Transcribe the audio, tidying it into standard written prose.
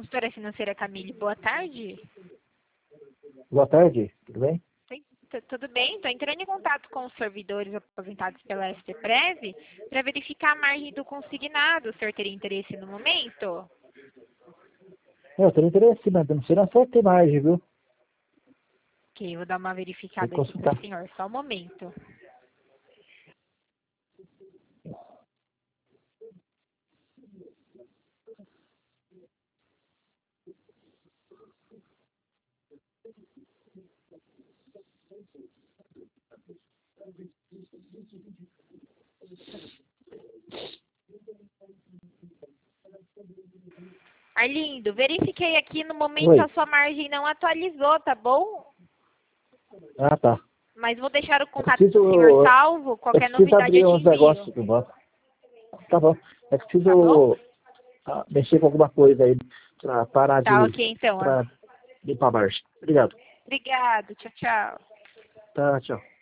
Consultora financeira Camille, boa tarde. Boa tarde, tudo bem? Tudo bem? Estou entrando em contato com os servidores aposentados pela STPREV para verificar a margem do consignado. O senhor teria interesse no momento? Eu tenho interesse, mas não sei na certa margem, viu? Ok, vou dar uma Tem verificada que aqui para consultar. o senhor, só um momento. Arlindo, verifiquei aqui, no momento Oi. a sua margem não atualizou, tá bom? Ah, tá. Mas vou deixar o Eu contato do senhor salvo, eu qualquer preciso novidade eu abrir te uns envio. negócios do banco. Tá bom. Eu Tá bom? preciso mexer com alguma coisa aí pra parar Tá ok, então. pra limpar a margem. Obrigado. Obrigado, tchau, tchau. Tá, tchau.